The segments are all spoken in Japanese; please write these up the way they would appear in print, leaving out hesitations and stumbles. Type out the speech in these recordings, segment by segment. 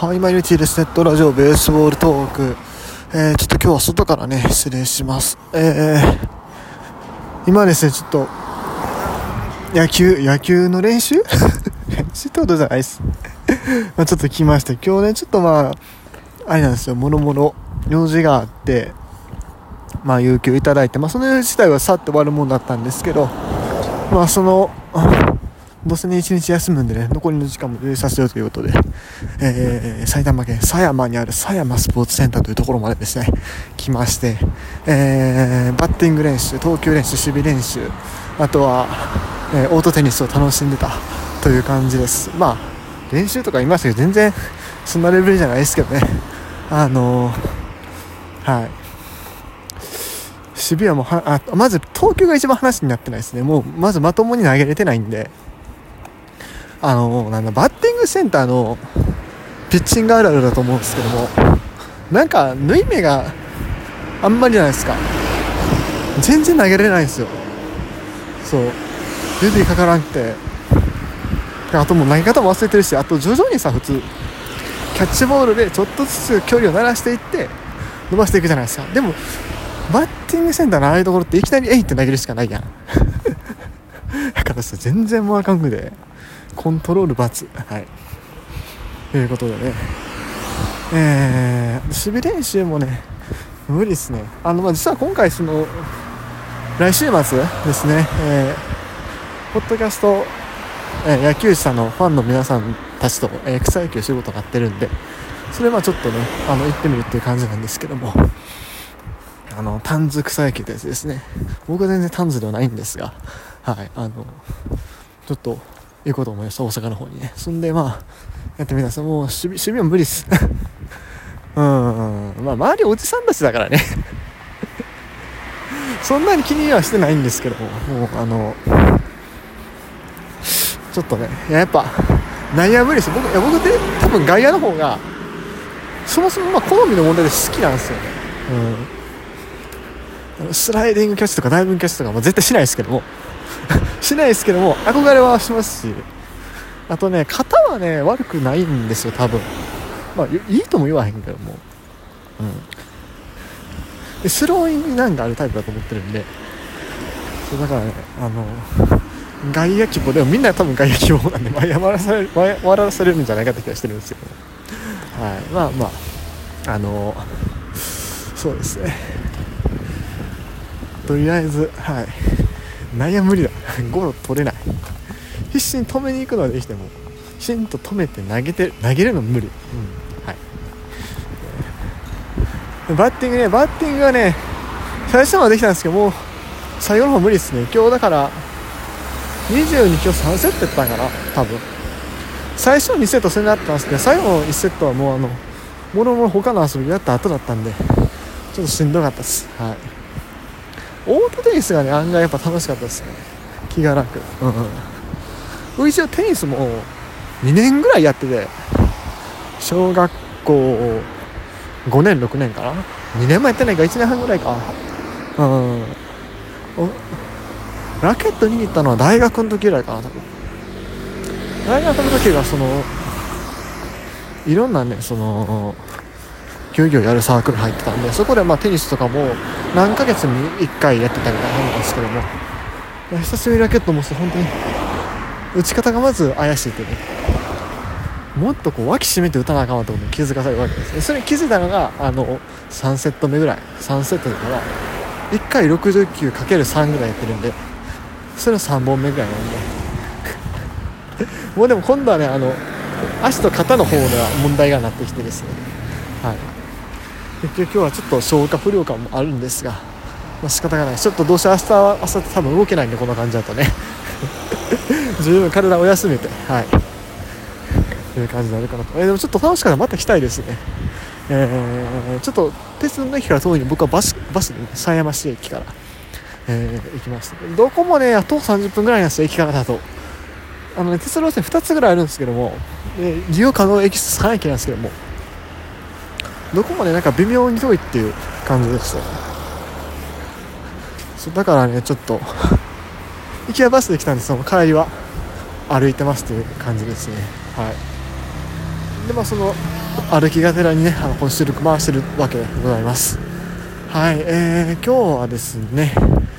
はい、マイルティです。ネットラジオベースボールトーク。ちょっと今日は外からね、失礼します。今ですね、ちょっと、野球の練習練習ってことじゃないです。まあちょっと来ました。今日ね、ちょっとあれなんですよ、もろもろ用事があって、有給いただいて、その用事自体はさっと終わるもんだったんですけど、どうせね一日休むんでね、残りの時間も充実させようということで、埼玉県狭山にある狭山スポーツセンターというところまでですね来まして、バッティング練習、投球練習、守備練習、あとは、オートテニスを楽しんでたという感じです。練習とか言いましたけど全然そんなレベルじゃないですけどね。はい、守備はもうまず投球が一番話になってないですね。もうまずまともに投げれてないんで、バッティングセンターのピッチングあるあるだと思うんですけども、縫い目があんまりじゃないですか。全然投げれないんですよ。そう指かからなくて、あともう投げ方も忘れてるし、あと徐々に普通キャッチボールでちょっとずつ距離を鳴らしていって伸ばしていくじゃないですか。でもバッティングセンターのああいうところっていきなりって投げるしかないやんだから全然もうあかんくでコントロール×はいということでね、守備練習もね無理ですね。実は今回来週末ですね、ポッドキャスト、野球者のファンの皆さんたちと、草野球仕事がやってるんで、それちょっとね行ってみるっていう感じなんですけども、タンズ草野球ってやつですね。僕は全然タンズではないんですが、ちょっと行こうと思いました。大阪の方にね。そんでやってみたんです。もう守備は無理っす周りおじさんたちだからねそんなに気にはしてないんですけども、ちょっとねやっぱ内野は無理です。僕って多分外野の方がそもそも好みの問題で好きなんですよね。スライディングキャッチとかダイビングキャッチとか絶対しないですけども憧れはしますし、あとね肩はね悪くないんですよ多分。いいとも言わへんけども、でスローインがあるタイプだと思ってるんで、だからね外野希望でもみんな多分外野希望なんで笑わされるんじゃないかって気がしてるんですよ。そうですね、とりあえず内野無理だゴロ取れない。必死に止めに行くのはできてもきちんと止めて投げるの無理、バッティングがね最初のはできたんですけど、もう最後の方無理ですね。今日だから22今日3セットやったんかな多分。最初の2セットそれになったんですけど、最後の1セットはもうもろもろ他の遊びやった後だったんでちょっとしんどかったです。オートテニスがね案外やっぱ楽しかったですね。気が楽。僕一応テニスも2年ぐらいやってて、小学校5年6年かな、2年もやってないか1年半ぐらいか。ラケット握ったのは大学の時ぐらいかな多分。大学の時がいろんなね球技をやるサークル入ってたんで、そこでテニスとかも何ヶ月に1回やってたみたいなんですけども、久しぶりにラケット持つと本当に打ち方がまず怪しいってね、もっと脇締めて打たなあかんわってことに気づかされるわけですね。それに気づいたのが3セット目ぐらい、3セットだから1回69×3 ぐらいやってるんで、それの3本目ぐらいなんでもうでも今度はね足と肩の方では問題がなってきてですね、結局今日はちょっと消化不良感もあるんですが、仕方がない。ちょっとどうせ明日多分動けないんで、こんな感じだとね十分体を休めてという感じになるかなと。でもちょっと楽しかったらまた来たいですね。ちょっと鉄道の駅から遠いので、僕はバスで、狭山市駅から、行きました。どこもね徒歩30分ぐらいなんですよ、駅からだと。鉄道路線2つぐらいあるんですけども、利用可能駅3駅なんですけども、どこもね微妙に遠いっていう感じでした。だからねちょっと行きはバスで来たんですけど、帰りは歩いてますという感じですね。 でその歩きがてらにねこの収録回してるわけでございます。はい、今日はですね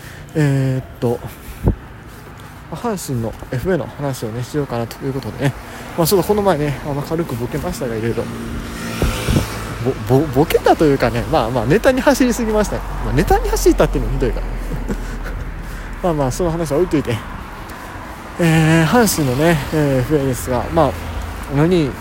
阪神の FA の話をねしようかなということでね、ちょっとこの前ね軽くボケましたが、いろいろボケたというかね、ネタに走りすぎましたね。ネタに走ったっていうのもひどいからその話は置いといて、阪神のね、FA ですが、4人、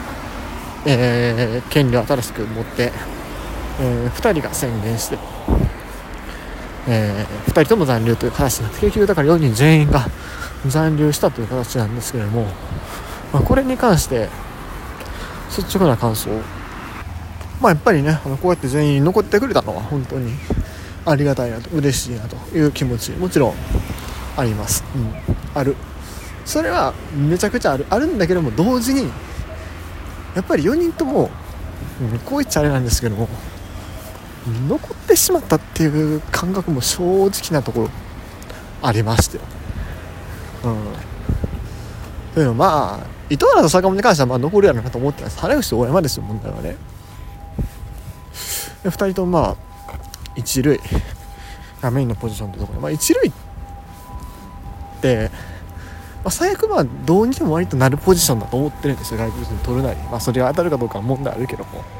権利を新しく持って、2人が宣言して、2人とも残留という形になって、結局だから4人全員が残留したという形なんですけれども、これに関して率直な感想、やっぱりねこうやって全員残ってくれたのは本当にありがたいなと、嬉しいなという気持ちもちろんあります、ある、それはめちゃくちゃあるんだけども、同時にやっぱり4人とも、こう言っちゃあれなんですけども、残ってしまったっていう感覚も正直なところありましてよ。というの糸原と坂本に関しては残るやろなと思ってます。原口と大山ですよ、問題はね。2人とも一塁がメインのポジションというところで、一塁って最悪どうにでも割となるポジションだと思ってるんですよ、外国人取るなり。それが当たるかどうかは問題あるけども、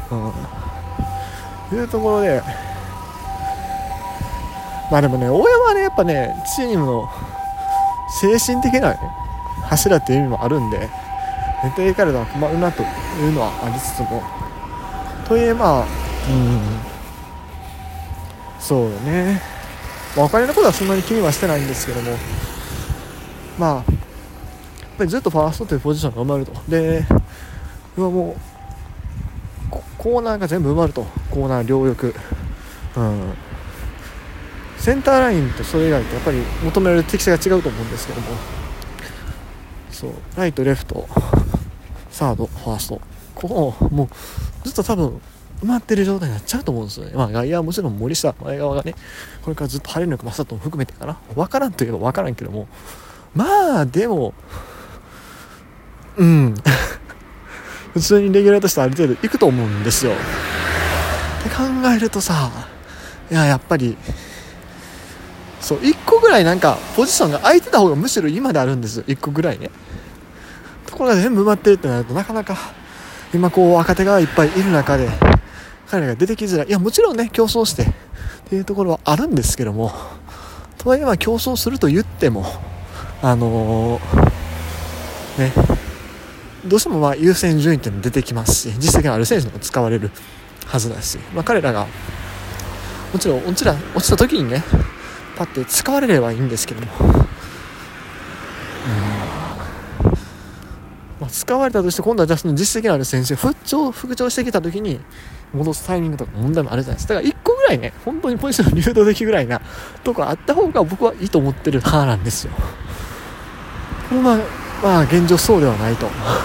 いうところで、でもね、大山はねやっぱねチームの精神的な、ね、柱っていう意味もあるんで、ネタいかれたら困るなというのはありつつも、とはいえそうよね、お金のことはそんなに気にはしてないんですけども、やっぱりずっとファーストというポジションが埋まると。で今もうコーナーが全部埋まると、コーナー両翼、センターラインとそれ以外とやっぱり求められる適性が違うと思うんですけども、そうライトレフトサードファースト、ここもうずっと多分埋まってる状態になっちゃうと思うんですよね。外野はもちろん森下前川がねこれからずっと張り抜く正人も含めてかな、分からんといえば分からんけども、でも普通にレギュラーとしてある程度いくと思うんですよ。って考えるとやっぱりそう1個ぐらいポジションが空いてた方がむしろ今であるんですよ。1個ぐらいね、ところが全部埋まってるってなると、なかなか今若手がいっぱいいる中で彼らが出てきづらい。いやもちろんね競争してっていうところはあるんですけども、とはいえ競争すると言ってもどうしても優先順位っていうのが出てきますし、実績のある選手の方が使われるはずだし、彼らがもちろん落ちた時にねパッて使われればいいんですけども、使われたとして今度はじゃあその実績のある選手復調してきた時に戻すタイミングとか問題もあるじゃないですか。だから1個ぐらいね本当にポジション流動的ぐらいなとこあった方が僕はいいと思ってる派なんですよ。これ現状そうではないと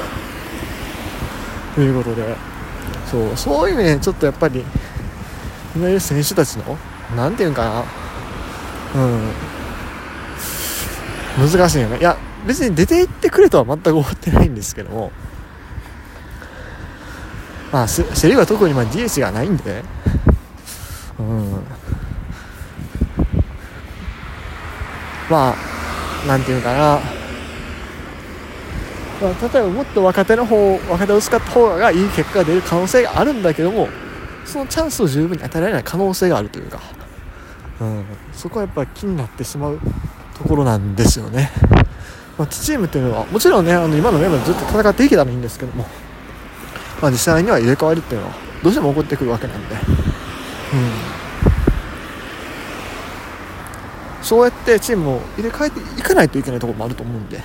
ということで、そういうねちょっとやっぱり今いる選手たちのなんていうんかな、難しいよね。いや別に出ていってくれとは全く思ってないんですけども、セ・リーグは特にDH がないんでね、なんていうかな、例えばもっと若手を使った方がいい結果が出る可能性があるんだけども、そのチャンスを十分に与えられない可能性があるというか、そこはやっぱり気になってしまうところなんですよね。チームっていうのはもちろんね今のメンバーでずっと戦っていけたらいいんですけども、実際には入れ替わりっていうのはどうしても起こってくるわけなんで、そうやってチームを入れ替えていかないといけないところもあると思うんで、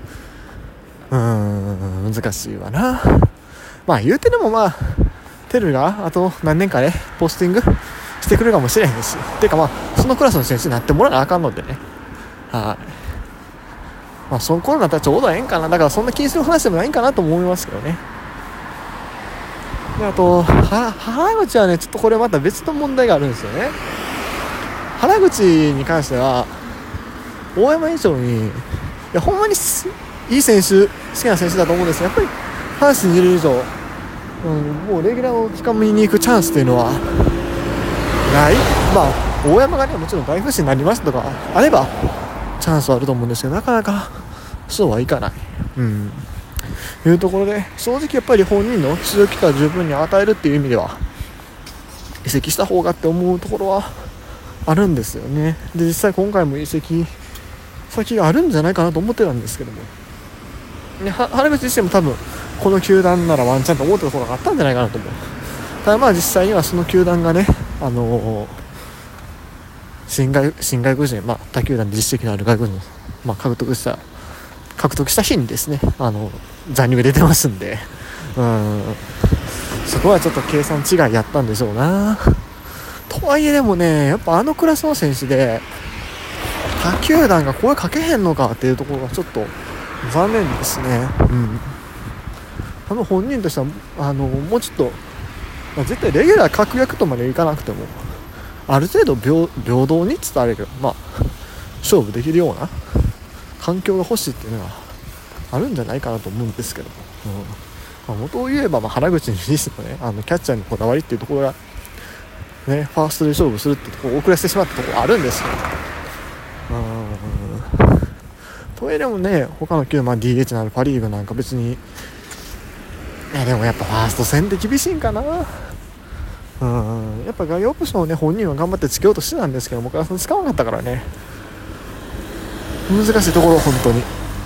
難しいわな。言うてでもテルがあと何年かねポスティングしてくれるかもしれへんし、てかそのクラスの選手になってもらわなあかんのでね、その頃になったらちょうどええんかな。だからそんな気にする話でもないんかなと思いますけどね。であと原口はねちょっとこれまた別の問題があるんですよね。原口に関しては大山以上にほんまにいい選手好きな選手だと思うんですよ。やっぱり阪神にいる以上、もうレギュラーをつかみに行くチャンスというのはない。まあ大山がねもちろん大不振になりましたとかあればチャンスはあると思うんですけど、なかなかそうはいかない、いうところで、正直やっぱり本人の出場機会を十分に与えるっていう意味では移籍した方がって思うところはあるんですよね。で実際今回も移籍先があるんじゃないかなと思ってたんですけども、原口自身も多分この球団ならワンチャンと思ってたところがあったんじゃないかなと思う。ただまあ実際にはその球団がね、新外国人、他球団で実績のある外国人を、獲得した日にですね、残留が出てますんで、そこはちょっと計算違いやったんでしょうな。とはいえでもね、やっぱクラスの選手で他球団が声かけへんのかっていうところがちょっと残念ですね。多分本人としてはもうちょっと、絶対レギュラー確約とまでいかなくてもある程度平等に伝われる、勝負できるような環境が欲しいっていうのはあるんじゃないかなと思うんですけども、元を言えば原口にしてもね、キャッチャーにこだわりっていうところがね、ファーストで勝負するっていうところを遅らせてしまったところあるんですけど、とはいえでもね、他の球、DH のあるパリーグなんか別に、でもやっぱファースト戦で厳しいんかな。やっぱ外野オプションをね本人は頑張ってつけようとしてたんですけど、僕は使わなかったからね、難しいところ本当に。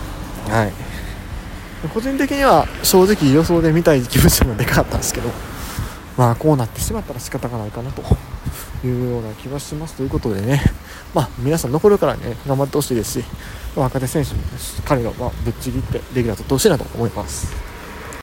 個人的には正直予想で見たい気持ちもでかかったんですけど、こうなってしまったら仕方がないかなというような気がします。ということでね、皆さん残るからね頑張ってほしいですし、若手選手も彼がぶっちぎってレギュラー取ってほしいなと思います。